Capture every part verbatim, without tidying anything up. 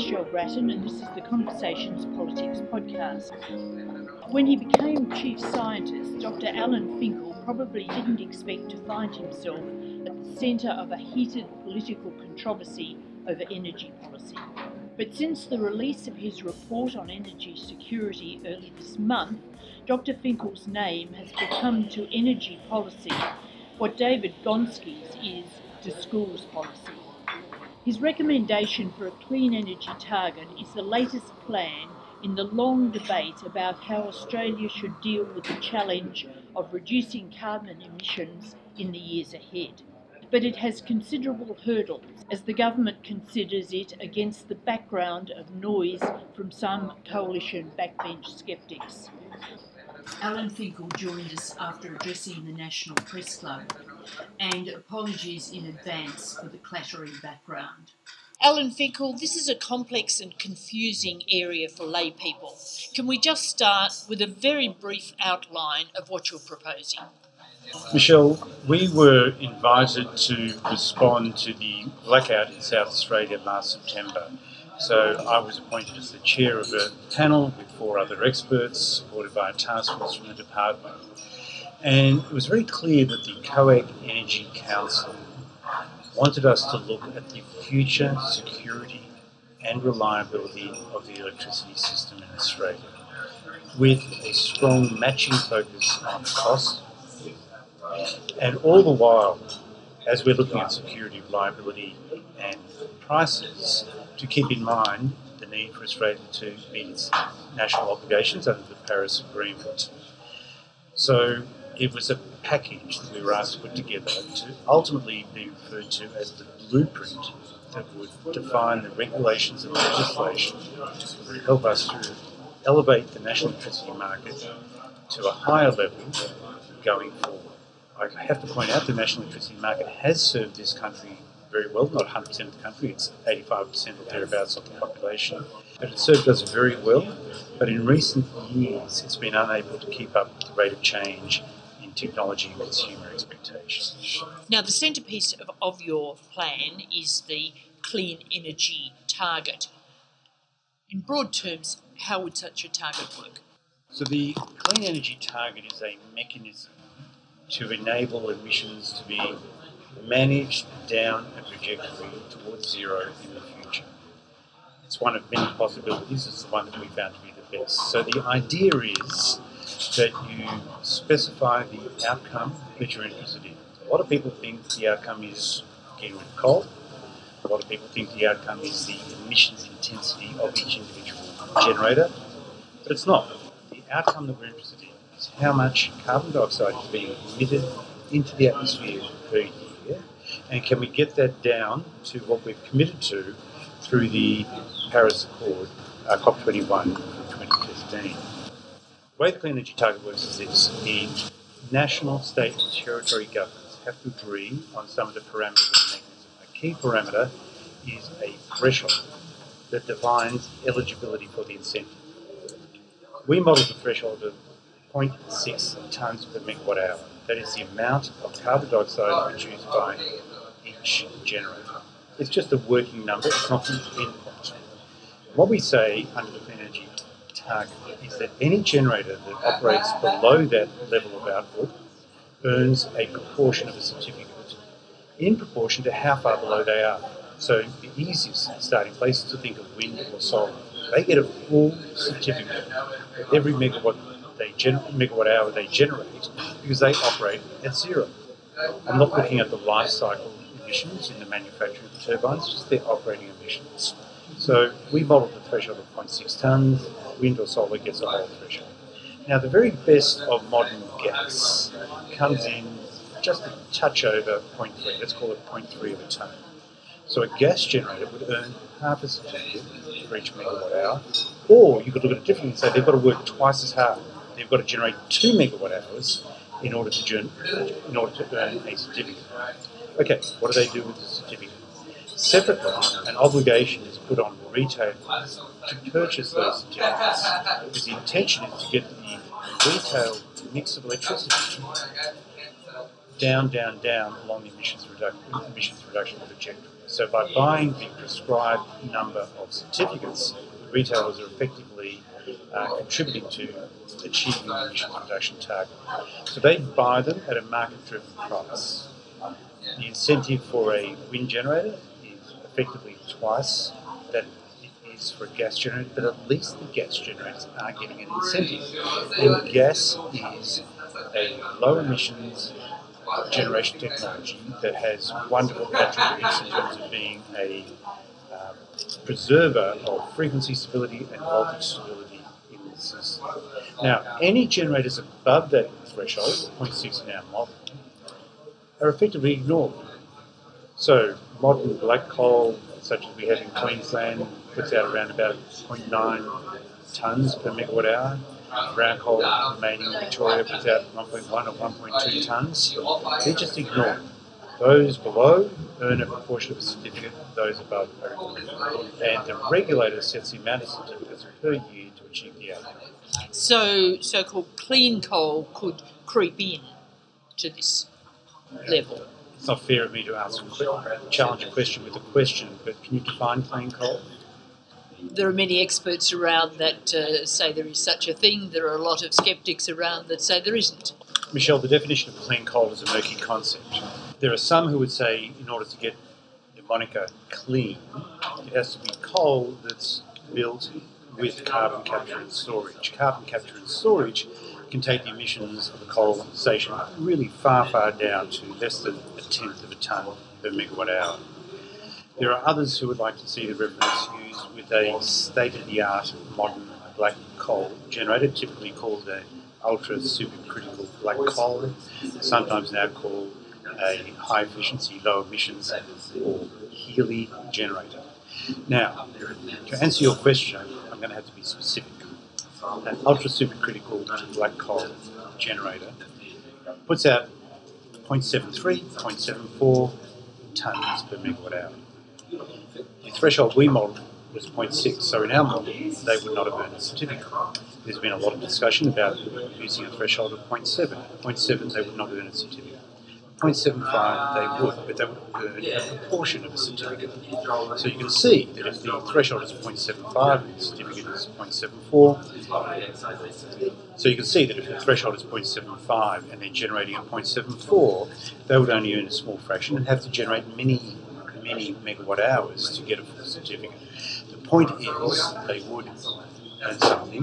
Michelle Grattan, and this is the Conversations Politics podcast. When he became chief scientist, Doctor Alan Finkel probably didn't expect to find himself at the centre of a heated political controversy over energy policy. But since the release of his report on energy security early this month, Doctor Finkel's name has become to energy policy what David Gonski's is to schools policy. His recommendation for a clean energy target is the latest plan in the long debate about how Australia should deal with the challenge of reducing carbon emissions in the years ahead. But it has considerable hurdles as the government considers it against the background of noise from some coalition backbench sceptics. Alan Finkel joined us after addressing the National Press Club, and apologies in advance for the clattering background. Alan Finkel, this is a complex and confusing area for lay people. Can we just start with a very brief outline of what you're proposing? Michelle, we were invited to respond to the blackout in South Australia last September. So I was appointed as the chair of a panel with four other experts, supported by a task force from the department. And it was very clear that the COAG Energy Council wanted us to look at the future security and reliability of the electricity system in Australia, with a strong matching focus on cost, and all the while, as we're looking at security, reliability and prices, to keep in mind the need for Australia to meet its national obligations under the Paris Agreement. So it was a package that we were asked to put together to ultimately be referred to as the blueprint that would define the regulations and legislation that would help us to elevate the national electricity market to a higher level going forward. I have to point out the national electricity market has served this country very well, not one hundred percent of the country, it's eighty-five percent or thereabouts of the population, but it served us very well. But in recent years, it's been unable to keep up with the rate of change in technology and consumer expectations. Now, the centrepiece of, of your plan is the clean energy target. In broad terms, how would such a target work? So the clean energy target is a mechanism to enable emissions to be managed down a trajectory towards zero in the future. It's one of many possibilities. It's the one that we found to be the best. So the idea is that you specify the outcome that you're interested in. A lot of people think the outcome is getting rid of coal. A lot of people think the outcome is the emissions intensity of each individual generator, but it's not. The outcome that we're interested in is how much carbon dioxide is being emitted into the atmosphere per year, and can we get that down to what we've committed to through the Paris Accord, uh, COP twenty-one from twenty fifteen. The way the clean energy target works is this: the national, state and territory governments have to agree on some of the parameters of the mechanism. A key parameter is a threshold that defines eligibility for the incentive. We modelled the threshold of zero point six tonnes per megawatt hour. That is the amount of carbon dioxide produced by each generator. It's just a working number, it's not the endpoint. What we say under the clean energy target is that any generator that operates below that level of output earns a proportion of a certificate in proportion to how far below they are. So the easiest starting place is to think of wind or solar. They get a full certificate for every megawatt they gener- megawatt hour they generate because they operate at zero. I'm not looking at the life cycle emissions in the manufacturing of the turbines, just their operating emissions. So we modelled the threshold of zero point six tonnes, wind or solar gets a whole threshold. Now the very best of modern gas comes in just a touch over zero point three, let's call it zero point three of a tonne. So a gas generator would earn half a certificate for each megawatt hour, or you could look at it differently and say they've got to work twice as hard. They've got to generate two megawatt hours in order to gen- in order to earn a certificate. Okay, what do they do with the certificate? Separately, an obligation is put on retailers to purchase those certificates, because the intention is to get the retail mix of electricity down, down, down along the emissions reduction, emissions reduction trajectory. So by buying the prescribed number of certificates, retailers are effectively uh, contributing to achieving the emissions reduction target. So they buy them at a market-driven price. The incentive for a wind generator is effectively twice that it is for a gas generator, but at least the gas generators are getting an incentive. And gas is a low emissions generation technology that has wonderful attributes in terms of being a um, preserver of frequency stability and voltage stability in the system. Now, any generators above that threshold, zero point six in our model, are effectively ignored. So modern black coal, such as we have in Queensland, puts out around about zero point nine tonnes per megawatt hour. Brown coal remaining in Victoria puts out one point one or one point two tonnes. They're just ignored. Those below earn a proportion of a certificate, those above are ignored. And the regulator sets the amount of certificates per year to achieve the outcome. So so-called clean coal could creep in to this level. It's not fair of me to ask a challenge a question with a question, but can you define clean coal? There are many experts around that uh, say there is such a thing. There are a lot of sceptics around that say there isn't. Michelle, the definition of clean coal is a murky concept. There are some who would say in order to get the moniker clean, it has to be coal that's built with carbon capture and storage. Carbon capture and storage can take the emissions of a coal station really far, far down to less than a tenth of a tonne per megawatt hour. There are others who would like to see the reference used with a state-of-the-art modern black coal generator, typically called an ultra-supercritical black coal, sometimes now called a high-efficiency, low-emissions or Healy generator. Now, to answer your question, I'm going to have to be specific. An ultra-supercritical black coal generator puts out zero point seven three, zero point seven four tonnes per megawatt hour. The threshold we modelled was zero point six, so in our model they would not have earned a certificate. There's been a lot of discussion about using a threshold of zero point seven. zero point seven they would not earn a certificate. zero point seven five they would, but they would earn a proportion of a certificate. So you can see that if the threshold is zero point seven five and the certificate is zero point seven four, so you can see that if the threshold is zero point seven five and they're generating at zero point seven four, they would only earn a small fraction and have to generate many many megawatt hours to get a full certificate. The point is they would earn something.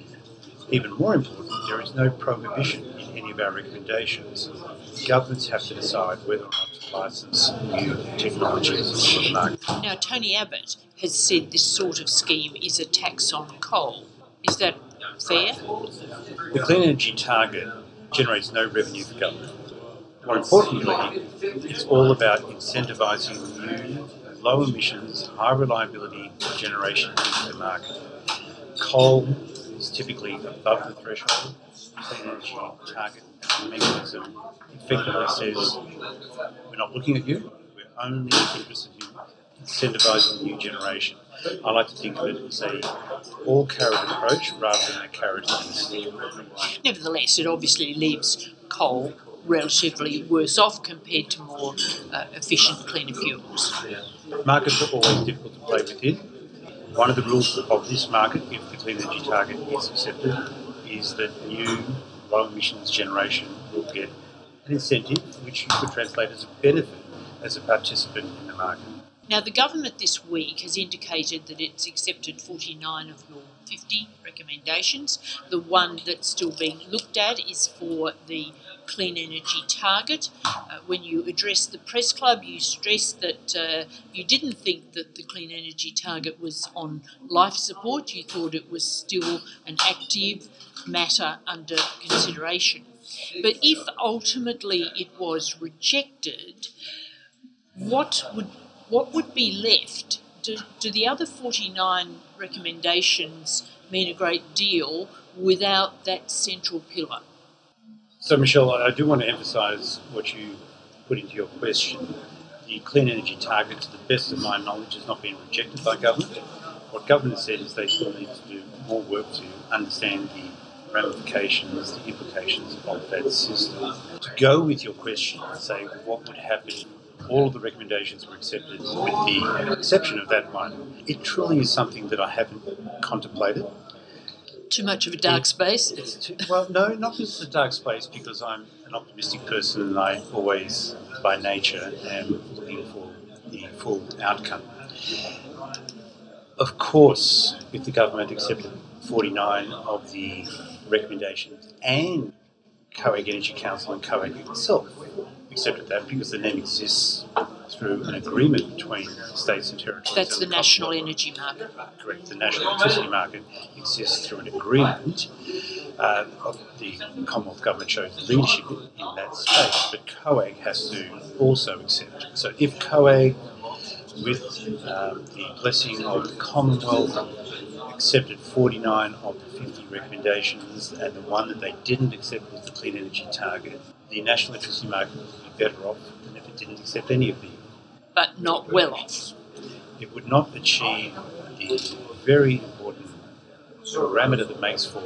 Even more important, there is no prohibition in any of our recommendations. Governments have to decide whether or not to licence new technologies for the market. Now, Tony Abbott has said this sort of scheme is a tax on coal. Is that fair? The clean energy target generates no revenue for government. More importantly, it's all about incentivising new, low emissions, high reliability generation into the market. Coal is typically above the threshold. Clean energy target mechanism effectively says we're not looking at you, we're only interested in incentivising new generation. I like to think of it as a all carrot approach rather than a carrot and a stick approach. Nevertheless, it obviously leaves coal relatively worse off compared to more uh, efficient, cleaner fuels. Markets are always difficult to play within. One of the rules of this market, if the clean energy target is accepted, is that new low emissions generation will get an incentive which you could translate as a benefit as a participant in the market. Now, the government this week has indicated that it's accepted forty-nine of your fifty recommendations. The one that's still being looked at is for the clean energy target. Uh, when you addressed the press club, you stressed that uh, you didn't think that the clean energy target was on life support. You thought it was still an active matter under consideration. But if ultimately it was rejected, what would what would be left? Do, do the other forty-nine recommendations mean a great deal without that central pillar? So, Michelle, I do want to emphasise what you put into your question. The clean energy target, to the best of my knowledge, has not been rejected by government. What government has said is they still need to do more work to understand the ramifications, the implications of that system. To go with your question and say what would happen all of the recommendations were accepted with the exception of that one. It truly is something that I haven't contemplated. Too much of a dark space? It's too, well, no, not just a dark space, because I'm an optimistic person and I always, by nature, am looking for the full outcome. Of course, if the government accepted forty-nine of the recommendations and COAG Energy Council and COAG itself accepted that, because the N E M exists through an agreement between states and territories. That's and the the national energy market. Correct. The national electricity market exists through an agreement. Uh, of the Commonwealth Government shows leadership in, in that space, but COAG has to also accept. So if COAG, with um, the blessing of the Commonwealth, accepted forty-nine of the fifty recommendations, and the one that they didn't accept was the clean energy target, the national electricity market would be better off than if it didn't accept any of the. But not well off. It would not achieve the very important parameter that makes for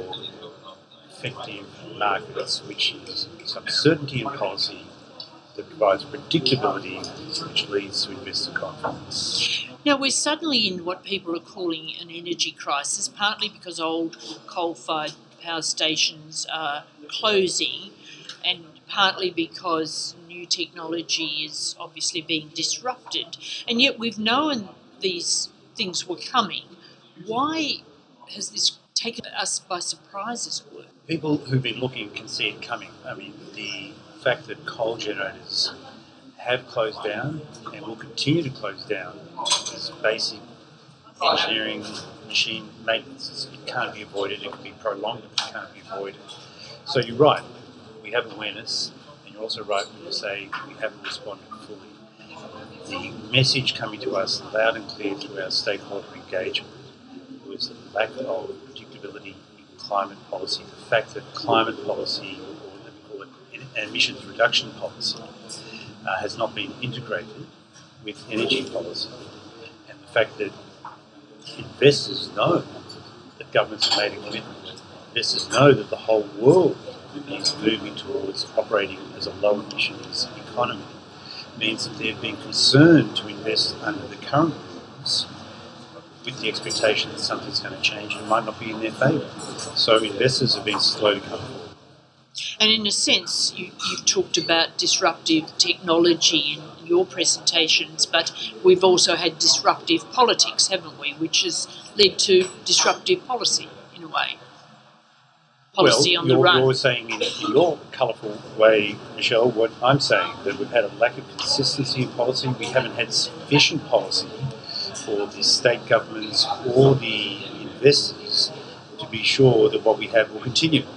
effective markets, which is some certainty in policy that provides predictability, which leads to investor confidence. Now, we're suddenly in what people are calling an energy crisis, partly because old coal-fired power stations are closing, and partly because new technology is obviously being disrupted. And yet we've known these things were coming. Why has this taken us by surprise, as it were? People who've been looking can see it coming. I mean, the fact that coal generators have closed down and will continue to close down is basic engineering, machine maintenance. It can't be avoided. It can be prolonged, but it can't be avoided. So you're right. We have awareness, and you're also right when you say we haven't responded fully. The message coming to us loud and clear through our stakeholder engagement was the lack of predictability in climate policy, the fact that climate policy, or let me call it emissions reduction policy, uh, has not been integrated with energy policy, and the fact that investors know that governments have made a commitment, investors know that the whole world is moving towards operating as a low emissions economy, means that they've been concerned to invest under the current rules with the expectation that something's going to change and it might not be in their favour. So investors have been slow to come forward. And in a sense, you, you've talked about disruptive technology in your presentations, but we've also had disruptive politics, haven't we, which has led to disruptive policy in a way. Policy well, on you're, the run. You're saying in, in your colourful way, Michelle, what I'm saying, that we've had a lack of consistency in policy. We haven't had sufficient policy for the state governments or the investors to be sure that what we have will continue.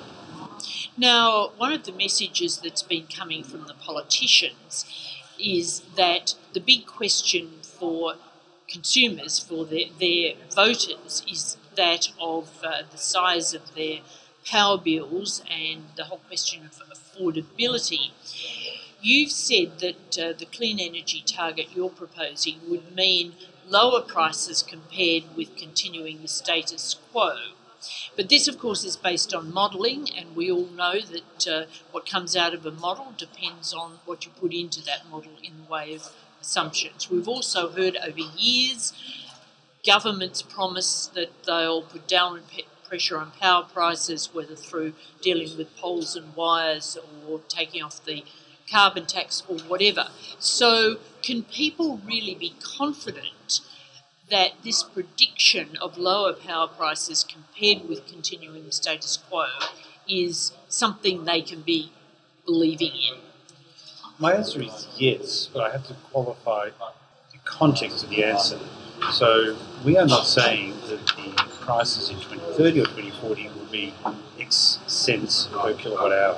Now, one of the messages that's been coming from the politicians is that the big question for consumers, for their, their voters, is that of uh, the size of their power bills and the whole question of affordability. You've said that uh, the clean energy target you're proposing would mean lower prices compared with continuing the status quo. But this, of course, is based on modelling, and we all know that uh, what comes out of a model depends on what you put into that model in the way of assumptions. We've also heard over years governments promise that they'll put downward pe- pressure on power prices, whether through dealing with poles and wires or taking off the carbon tax or whatever. So can people really be confident that this prediction of lower power prices compared with continuing the status quo is something they can be believing in? My answer is yes, but I have to qualify the context of the answer. So we are not saying that the prices in twenty thirty or twenty forty will be X cents per kilowatt hour.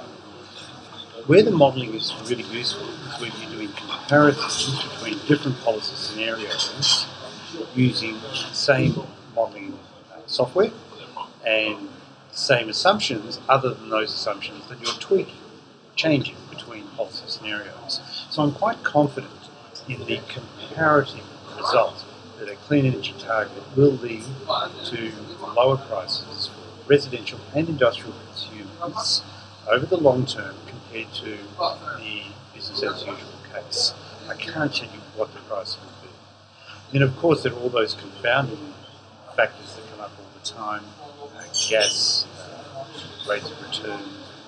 Where the modelling is really useful is when you're doing comparisons between different policy scenarios using the same modelling software and same assumptions, other than those assumptions that you're tweaking, changing between policy scenarios. So I'm quite confident in the comparative result that a clean energy target will lead to lower prices for residential and industrial consumers over the long term compared to the business as usual case. I can't tell you what the price will be. Then, of course, there are all those confounding factors that come up all the time: uh, gas, uh, rates of return,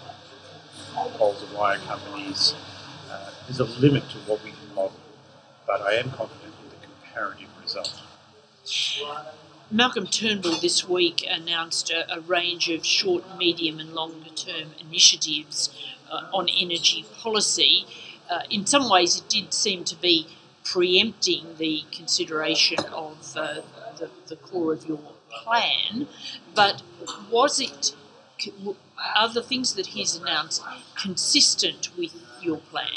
poles and wire companies. Uh, there's a limit to what we can model, but I am confident in the comparative result. Malcolm Turnbull this week announced a, a range of short, medium and longer term initiatives uh, on energy policy. Uh, in some ways it did seem to be preempting the consideration of uh, the, the core of your plan, but was it, are the things that he's announced consistent with your plan?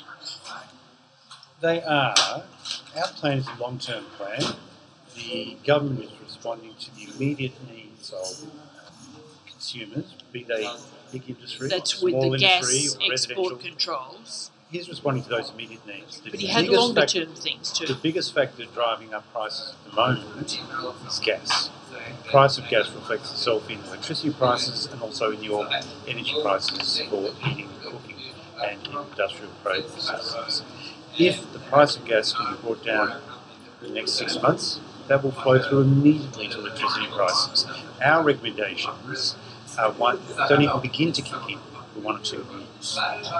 They are. Our plan is a long-term plan. The government is responding to the immediate needs of consumers, be they big industry, That's small with the industry, gas or export residential. controls. He's responding to those immediate needs. The But he had biggest longer factor- term things too. The biggest factor driving up prices at the moment is gas. The price of gas reflects itself in electricity prices and also in your energy prices for heating and cooking and in industrial processes. If the price of gas can be brought down in the next six months, that will flow through immediately to electricity prices. Our recommendations are one, don't even begin to kick in for one or two years.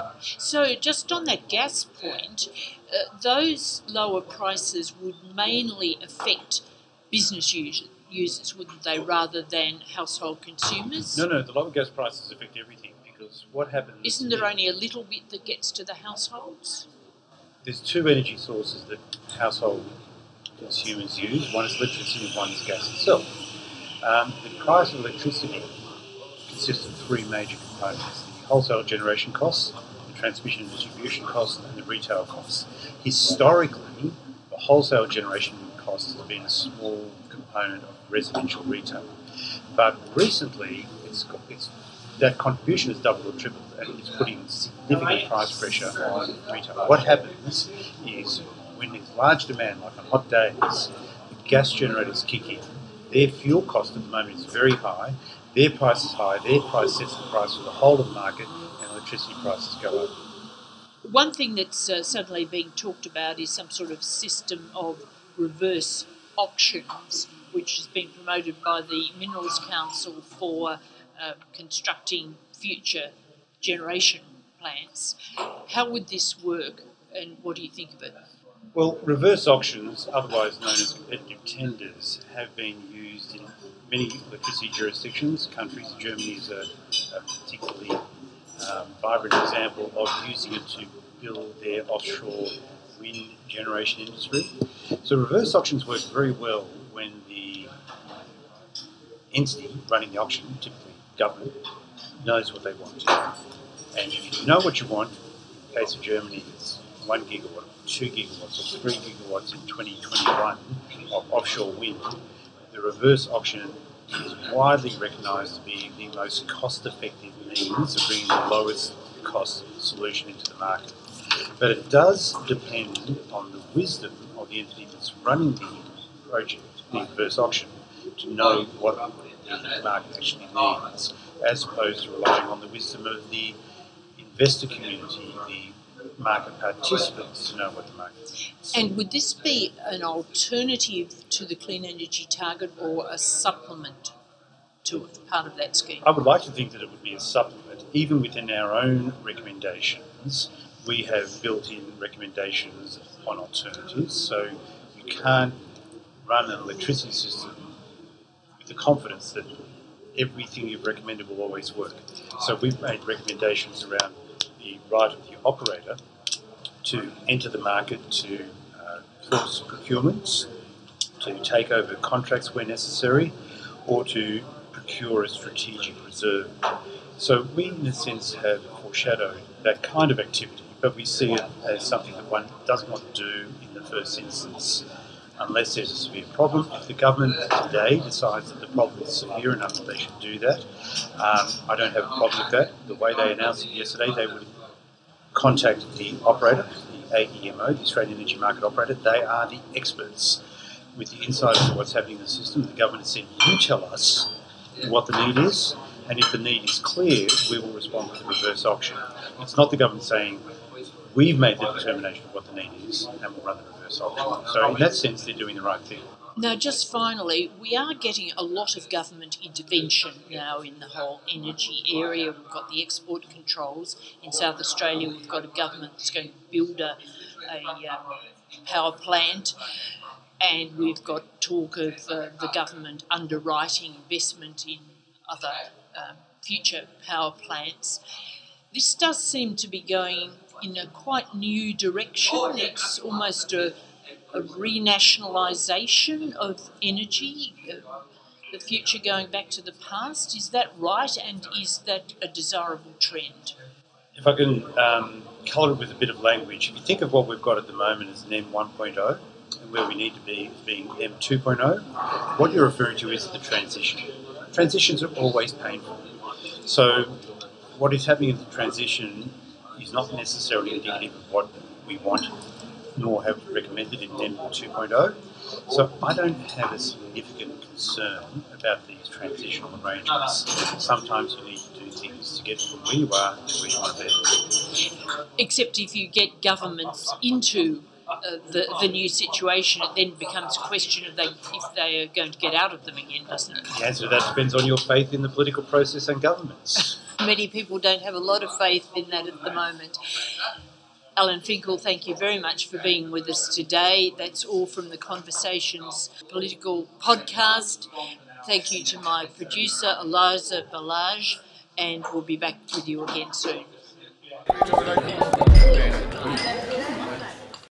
So just on that gas point, uh, those lower prices would mainly affect business users, users, wouldn't they, rather than household consumers? No, no, the lower gas prices affect everything because what happens... Isn't there only a little bit that gets to the households? There's two energy sources that household consumers use. One is electricity and one is gas itself. Um, the price of electricity consists of three major components: the wholesale generation costs, the transmission and distribution costs, and the retail costs. Historically, the wholesale generation cost has been a small component of residential retail, but recently it's, got, it's that contribution has doubled or tripled, and it's putting significant price pressure on retail. What happens is when there's large demand, like on hot days, the gas generators kick in. Their fuel cost at the moment is very high. Their price is high. Their price sets the price for the whole of the market, and electricity prices go up. One thing that's uh, suddenly being talked about is some sort of system of reverse auctions, which is being promoted by the Minerals Council for uh, constructing future generation plants. How would this work, and what do you think of it? Well, reverse auctions, otherwise known as competitive tenders, have been used in many electricity jurisdictions. Countries, Germany is a, a particularly um, vibrant example of using it to build their offshore wind generation industry. So reverse auctions work very well when the entity running the auction, typically government, knows what they want. And if you know what you want, in the case of Germany, it's one gigawatt, two gigawatts, or three gigawatts in twenty twenty-one of offshore wind. The reverse auction is widely recognised to be the most cost-effective means of bringing the lowest cost solution into the market. But it does depend on the wisdom of the entity that's running the project, the reverse auction, to know what the market actually needs, as opposed to relying on the wisdom of the investor community, the market participants, to know what the market needs. And would this be an alternative to the clean energy target or a supplement to it, part of that scheme? I would like to think that it would be a supplement. Even within our own recommendations, we have built in recommendations on alternatives, so you can't run an electricity system with the confidence that everything you've recommended will always work. So we've made recommendations around the right of the operator to enter the market, to uh, force procurements, to take over contracts where necessary, or to procure a strategic reserve. So we, in a sense, have foreshadowed that kind of activity, but we see it as something that one doesn't want to do in the first instance unless there's a severe problem. If the government today decides that the problem is severe enough that they should do that, um, I don't have a problem with that. The way they announced it yesterday, they would contact the operator, the A E M O, the Australian Energy Market Operator. They are the experts with the insight into what's happening in the system. The government has said, you tell us what the need is, and if the need is clear, we will respond with a reverse auction. It's not the government saying, We've made the determination of what the need is and we'll run the reverse option. So in that sense, they're doing the right thing. Now, just finally, we are getting a lot of government intervention now in the whole energy area. We've got the export controls. In South Australia, we've got a government that's going to build a, a um, power plant, and we've got talk of uh, the government underwriting investment in other um, future power plants. This does seem to be going in a quite new direction. It's almost a a renationalisation of energy, uh, the future going back to the past. Is that right, and is that a desirable trend? If I can um, colour it with a bit of language, if you think of what we've got at the moment as an N one point oh and where we need to be being M two point oh, what you're referring to is the transition. Transitions are always painful. So what is happening in the transition is not necessarily indicative of what we want nor have recommended in N two point oh. So I don't have a significant concern about these transitional arrangements. Sometimes you need to do things to get from where you are to where you want to be. Except if you get governments into uh, the, the new situation, it then becomes a question of they, if they are going to get out of them again, doesn't it? The answer to that depends on your faith in the political process and governments. Many people don't have a lot of faith in that at the moment. Alan Finkel, thank you very much for being with us today. That's all from the Conversations Political Podcast. Thank you to my producer, Eliza Balaj, and we'll be back with you again soon.